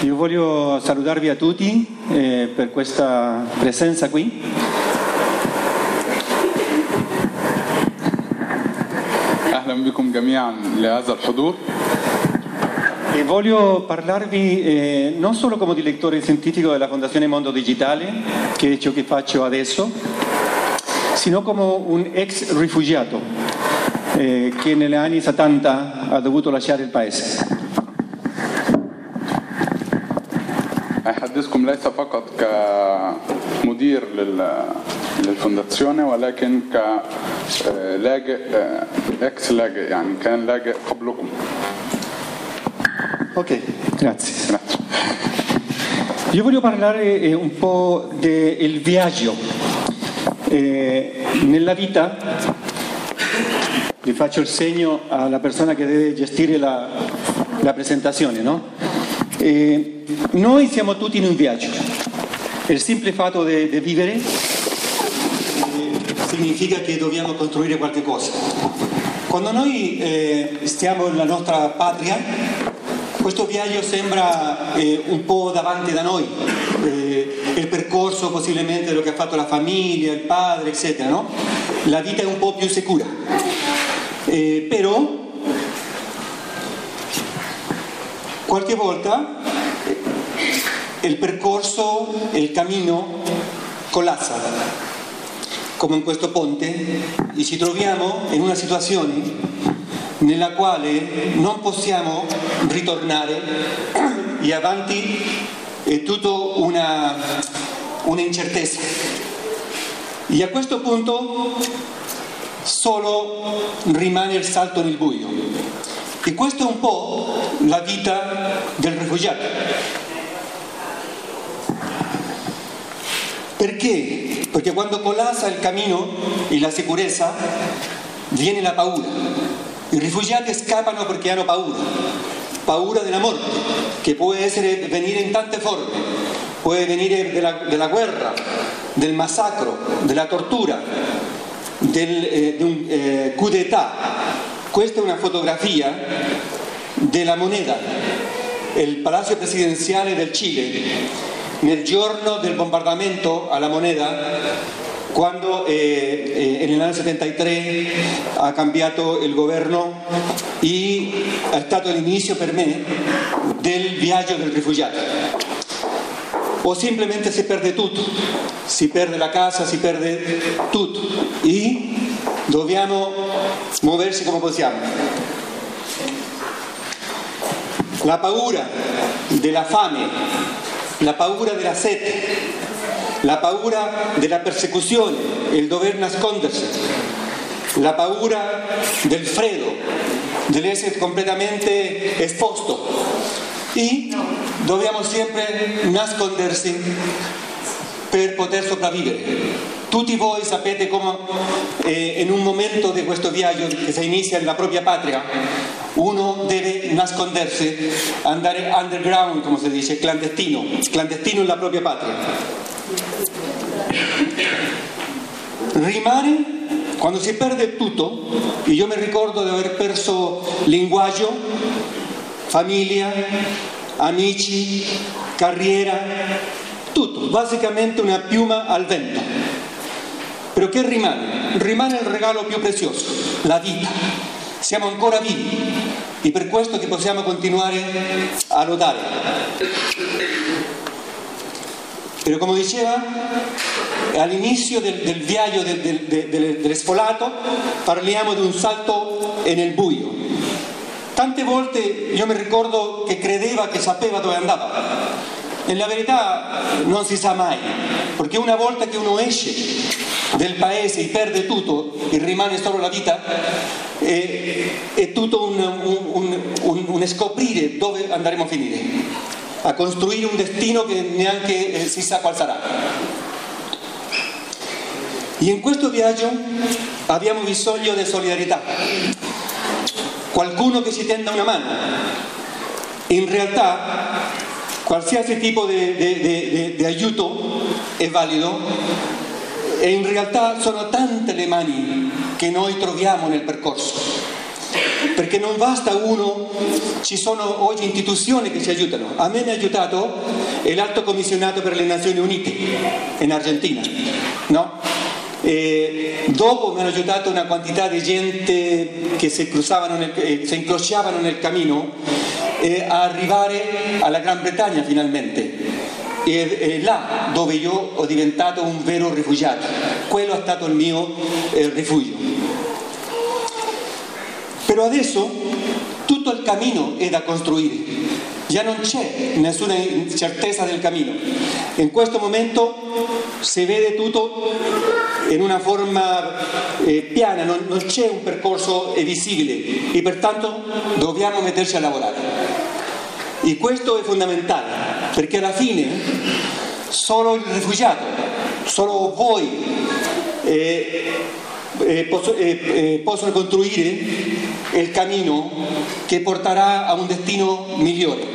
Io voglio salutarvi a tutti per questa presenza qui. أهلا بكم جميعا لهذا الحضور. E voglio parlarvi non solo come direttore scientifico della Fondazione Mondo Digitale, che è ciò che faccio adesso, sino come un ex rifugiato che negli anni 70 ha dovuto lasciare il paese. أحدثكم ليس فقط كمدير للفونdazione ولكن كلاجئ اكس لاجئ يعني كان لاجئ قبلكم. Ok, grazie. Io voglio parlare un po' del viaggio. Nella vita, vi faccio il segno alla persona che deve gestire la presentazione, no? Noi siamo tutti in un viaggio. Il semplice fatto di vivere significa che dobbiamo costruire qualche cosa. Quando noi stiamo nella nostra patria, questo viaggio sembra un po' davanti da noi, il percorso possibilmente quello che ha fatto la famiglia, il padre, eccetera, no? La vita è un po' più sicura. Però qualche volta il percorso, il cammino collassa, come in questo ponte, e ci troviamo in una situazione nella quale non possiamo ritornare e avanti è tutto una incertezza. E a questo punto solo rimane il salto nel buio. E questo è un po' la vita del rifugiato. Perché? Perché quando collassa il cammino e la sicurezza viene la paura. I rifugiati scappano perché hanno paura della morte, che può venire in tante forme, può venire della guerra, del massacro, della tortura, di un coup d'état. Questa è una fotografia della moneta, il palazzo presidenziale del Cile, nel giorno del bombardamento alla moneta, quando nell'anno 73 ha cambiato il governo e è stato l'inizio per me del viaggio del rifugiato. O semplicemente si perde tutto, si perde la casa, si perde tutto e dobbiamo muoversi come possiamo. La paura della fame, la paura della sete, la paura della persecuzione, il dover nascondersi, la paura del freddo, dell'essere completamente esposto. E dobbiamo sempre nascondersi per poter sopravvivere. Tutti voi sapete come in un momento di questo viaggio che si inizia nella propria patria, uno deve nascondersi, andare underground, come si dice, clandestino nella propria patria. Rimane quando si perde tutto, e io mi ricordo di aver perso linguaggio, famiglia, amici, carriera, tutto, basicamente una piuma al vento. Però che rimane? Rimane il regalo più prezioso, la vita. Siamo ancora vivi e per questo che possiamo continuare a lottare. Però come diceva, all'inizio del viaggio dell'esfolato parliamo di un salto nel buio. Tante volte io mi ricordo che credeva che sapeva dove andava. Nella verità non si sa mai, perché una volta che uno esce del paese e perde tutto e rimane solo la vita, è tutto un scoprire dove andremo a finire, a costruire un destino che neanche si sa qual sarà. E in questo viaggio abbiamo bisogno di solidarietà, qualcuno che ci tenda una mano. In realtà qualsiasi tipo di aiuto è valido e in realtà sono tante le mani che noi troviamo nel percorso. perché non basta uno, ci sono oggi istituzioni che ci aiutano. A me mi ha aiutato l'Alto Commissionato per le Nazioni Unite in Argentina, no? E dopo mi hanno aiutato una quantità di gente che si incrociavano nel cammino a arrivare alla Gran Bretagna finalmente. E là dove io ho diventato un vero rifugiato, quello è stato il mio rifugio. Però adesso tutto il cammino è da costruire, già non c'è nessuna certezza del cammino. In questo momento si vede tutto in una forma piana, non c'è un percorso visibile e pertanto dobbiamo metterci a lavorare. E questo è fondamentale, perché alla fine solo il rifugiato, solo voi possono costruire il cammino che porterà a un destino migliore.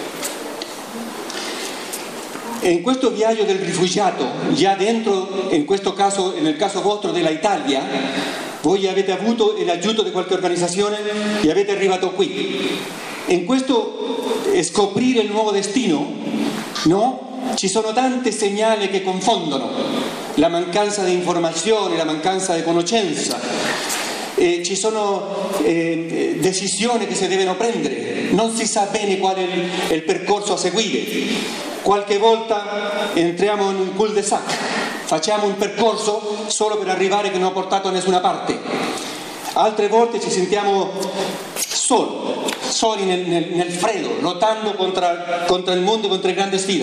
E in questo viaggio del rifugiato, già dentro, in questo caso, nel caso vostro della Italia, voi avete avuto l'aiuto di qualche organizzazione e avete arrivato qui. In questo scoprire il nuovo destino, no? Ci sono tanti segnali che confondono, la mancanza di informazione, la mancanza di conoscenza, ci sono decisioni che si devono prendere, non si sa bene qual è il percorso a seguire. Qualche volta entriamo in un cul-de-sac, facciamo un percorso solo per arrivare che non ha portato a nessuna parte. Altre volte ci sentiamo soli nel freddo, lottando contro il mondo, contro le grandi sfide.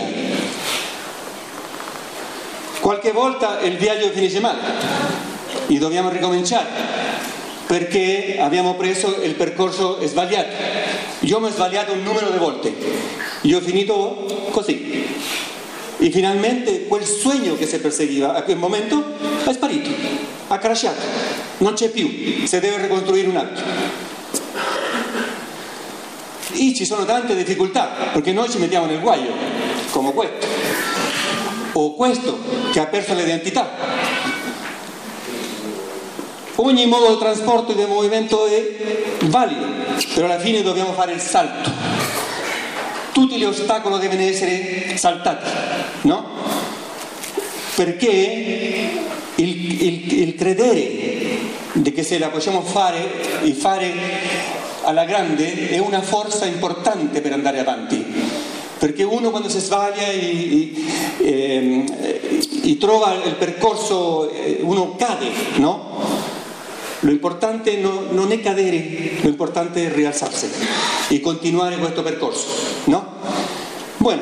Qualche volta il viaggio finisce male e dobbiamo ricominciare perché abbiamo preso il percorso sbagliato. Io mi ho sbagliato un numero di volte, io ho finito così e finalmente quel sogno che si perseguiva a quel momento è sparito, ha crashato, non c'è più, si deve ricostruire un altro. E ci sono tante difficoltà perché noi ci mettiamo nel guaio, come questo o questo che ha perso l'identità. Ogni modo di trasporto e di movimento è valido, però alla fine dobbiamo fare il salto. Tutti gli ostacoli devono essere saltati, no? Perché il credere di che se la possiamo fare e fare alla grande è una forza importante per andare avanti, perché uno quando si sbaglia e trova il percorso uno cade, no? Lo importante non è cadere, lo importante è rialzarsi e continuare questo percorso, no? Bueno,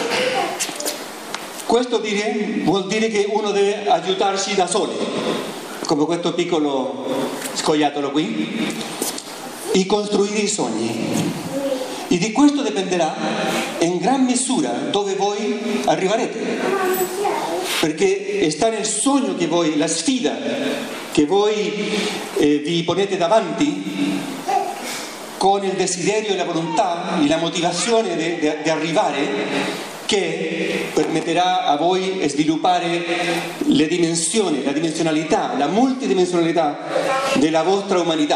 questo vuol dire che uno deve aiutarsi da solo, come questo piccolo scoiattolo qui, e costruire i sogni. E di questo dipenderà in gran misura dove voi arriverete, perché sta nel sogno che voi, la sfida che voi vi ponete davanti, con il desiderio e la volontà e la motivazione di arrivare, che permetterà a voi di sviluppare le dimensioni, la dimensionalità, la multidimensionalità della vostra umanità.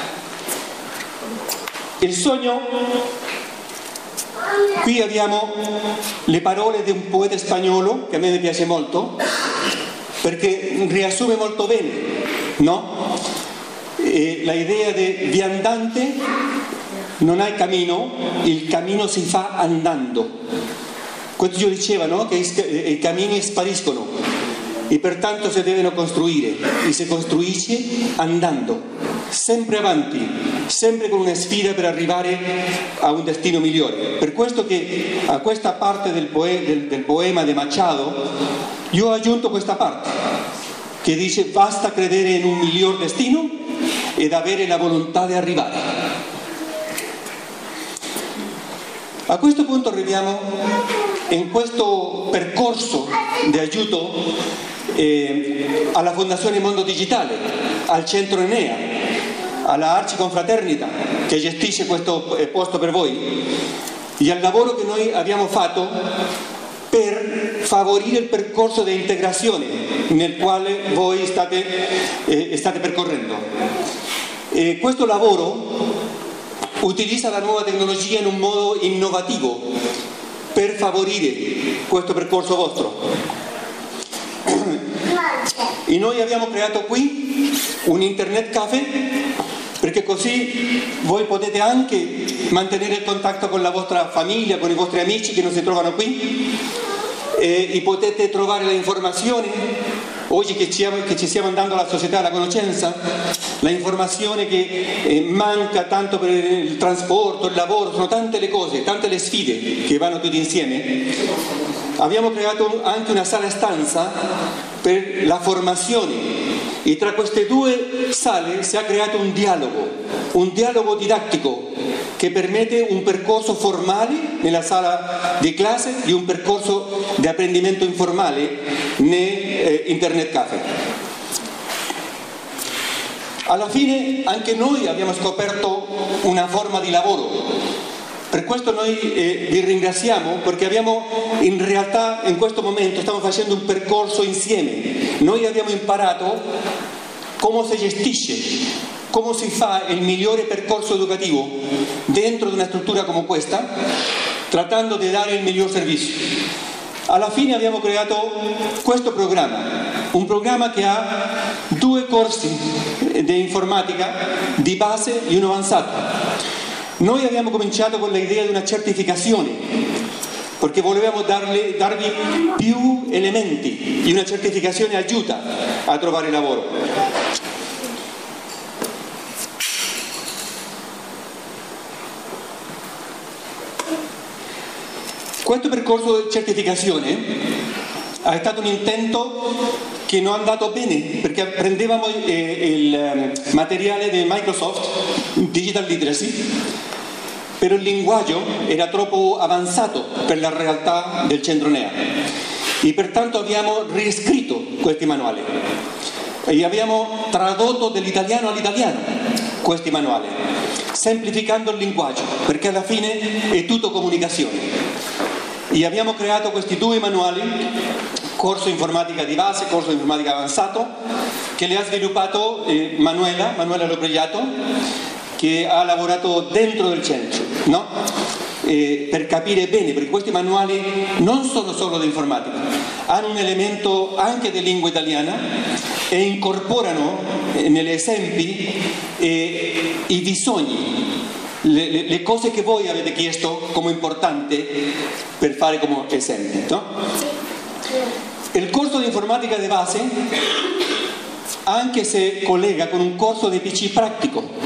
Il sogno, qui abbiamo le parole di un poeta spagnolo che a me piace molto perché riassume molto bene, no? La idea di viandante non hai cammino, il cammino si fa andando. Questo io diceva, no? Che i cammini spariscono e pertanto si devono costruire e si costruisce andando, sempre avanti, sempre con una sfida per arrivare a un destino migliore. Per questo che a questa parte del poema di Machado io ho aggiunto questa parte che dice: basta credere in un miglior destino ed avere la volontà di arrivare. A questo punto arriviamo in questo percorso di aiuto alla Fondazione Mondo Digitale, al Centro Enea, alla Arciconfraternita che gestisce questo posto per voi e al lavoro che noi abbiamo fatto per favorire il percorso di integrazione nel quale voi state percorrendo. Questo lavoro utilizza la nuova tecnologia in un modo innovativo per favorire questo percorso vostro. E noi abbiamo creato qui un internet caffè, perché così voi potete anche mantenere il contatto con la vostra famiglia, con i vostri amici che non si trovano qui, e potete trovare le informazioni. Oggi che ci stiamo andando alla società, alla conoscenza, la informazione che manca tanto per il trasporto, il lavoro, sono tante le cose, tante le sfide che vanno tutte insieme. Abbiamo creato anche una sala stanza per la formazione, e tra queste due sale si è creato un dialogo didattico che permette un percorso formale nella sala di classe e un percorso di apprendimento informale nell'Internet Cafe. Alla fine anche noi abbiamo scoperto una forma di lavoro. Per questo noi vi ringraziamo, perché in realtà in questo momento stiamo facendo un percorso insieme. Noi abbiamo imparato come si gestisce, come si fa il migliore percorso educativo dentro di una struttura come questa, trattando di dare il miglior servizio. Alla fine abbiamo creato questo programma, un programma che ha 2 corsi di informatica di base e uno avanzato. Noi abbiamo cominciato con l'idea di una certificazione, perché volevamo darvi più elementi, e una certificazione aiuta a trovare lavoro. Questo percorso di certificazione è stato un intento che non è andato bene, perché prendevamo il materiale di Microsoft Digital Literacy, però il linguaggio era troppo avanzato per la realtà del centro NEA, e pertanto abbiamo riscritto questi manuali e abbiamo tradotto dall'italiano all'italiano questi manuali, semplificando il linguaggio, perché alla fine è tutto comunicazione. E abbiamo creato questi 2 manuali, corso informatica di base, corso informatica avanzato, che le ha sviluppato Manuela Lopregliato, che ha lavorato dentro del centro, no? Per capire bene, perché questi manuali non sono solo di informatica, hanno un elemento anche di lingua italiana e incorporano negli esempi i bisogni, le cose che voi avete chiesto come importante per fare come esempio, no? Il corso di informatica di base anche si collega con un corso di PC pratico.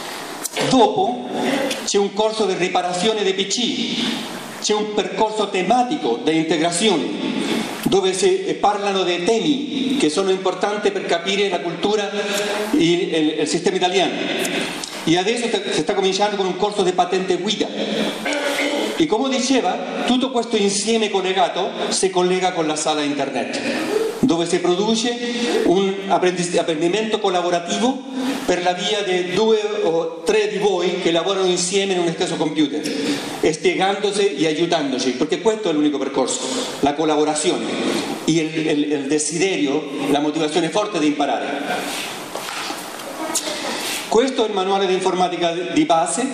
Dopo c'è un corso di riparazione dei PC, c'è un percorso tematico di integrazione, dove si parlano dei temi che sono importanti per capire la cultura e il sistema italiano. E adesso si sta cominciando con un corso di patente guida. E come diceva, tutto questo insieme collegato si collega con la sala internet, dove si produce un apprendimento collaborativo per la via di 2 o 3 di voi che lavorano insieme in uno stesso computer, spiegandosi e aiutandoci, perché questo è l'unico percorso, la collaborazione e il desiderio, la motivazione forte di imparare. Questo è il manuale di informatica di base,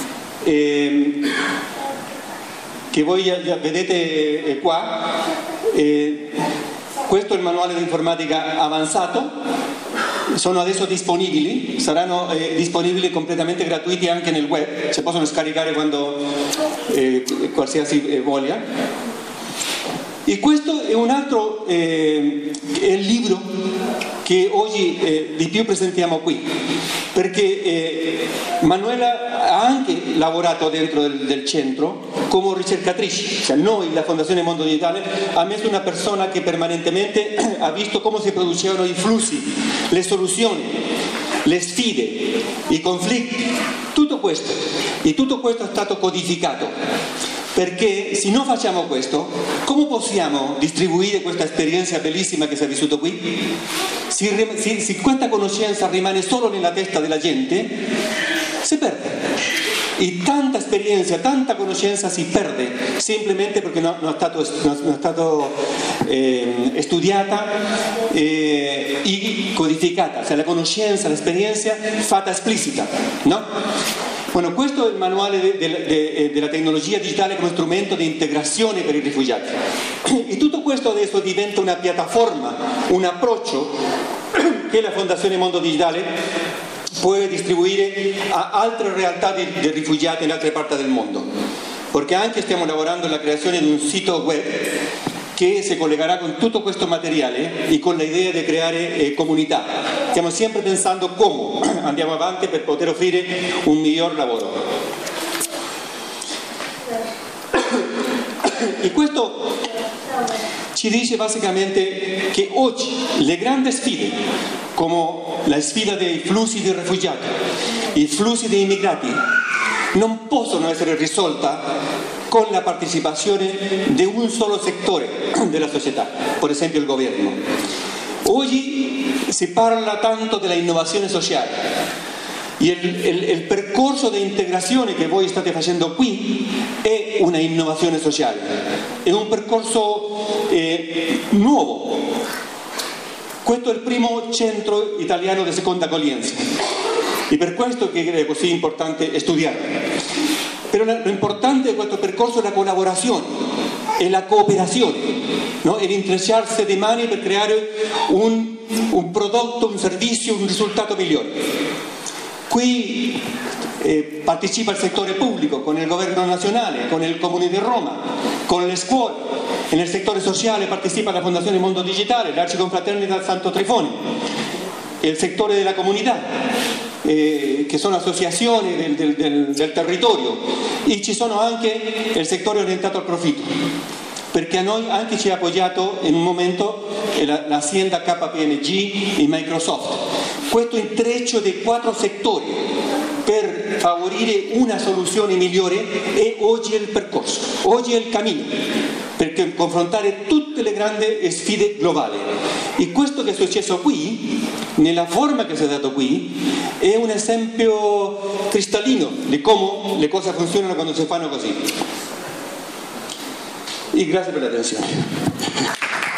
che voi già vedete qua. Questo è il manuale di informatica avanzato. Sono adesso disponibili, saranno disponibili completamente gratuiti anche nel web, si possono scaricare quando qualsiasi voglia. E questo è un altro è il libro che oggi di più presentiamo qui, perché Manuela ha anche lavorato dentro del centro come ricercatrice, cioè noi, la Fondazione Mondo Digitale, ha messo una persona che permanentemente ha visto come si producevano i flussi, le soluzioni, le sfide, i conflitti, tutto questo, e tutto questo è stato codificato. Perché se non facciamo questo, come possiamo distribuire questa esperienza bellissima che si è vissuto qui? Se questa conoscenza rimane solo nella testa della gente, si perde. E tanta esperienza, tanta conoscenza si perde semplicemente perché non è stato studiata e codificata, cioè la conoscenza, l'esperienza fatta esplicita, no? Bueno, questo è il manuale della tecnologia digitale come strumento di integrazione per i rifugiati. E tutto questo adesso diventa una piattaforma, un approccio che la Fondazione Mondo Digitale può distribuire a altre realtà di rifugiati in altre parti del mondo. Perché anche stiamo lavorando alla creazione di un sito web che si collegherà con tutto questo materiale e con l'idea di creare comunità. Stiamo sempre pensando come andiamo avanti per poter offrire un miglior lavoro. E questo ci dice basicamente che oggi le grandi sfide, come la sfida dei flussi di rifugiati, i flussi di immigrati, non possono essere risolte con la partecipazione di un solo settore della società, per esempio il governo. Oggi si parla tanto della innovazione sociale e il percorso di integrazione che voi state facendo qui è una innovazione sociale, è un percorso nuovo. Questo è il primo centro italiano di seconda accoglienza e per questo che è così importante studiarlo. Però l'importante di questo percorso è la collaborazione e la cooperazione, no? E l'intrecciarsi di mani per creare un prodotto, un servizio, un risultato migliore. Qui partecipa il settore pubblico con il governo nazionale, con il Comune di Roma, con le scuole, e nel settore sociale partecipa la Fondazione Mondo Digitale, l'Arciconfraternita Santo Trifone, e il settore della comunità. Che sono associazioni del territorio, e ci sono anche il settore orientato al profitto, perché a noi anche ci ha appoggiato in un momento l'azienda KPMG e Microsoft. Questo intreccio di 4 settori per favorire una soluzione migliore è oggi il percorso, oggi è il cammino, perché confrontare tutte le grandi sfide globali. E questo che è successo qui, nella forma che si è dato qui, è un esempio cristallino di come le cose funzionano quando si fanno così. E grazie per l'attenzione.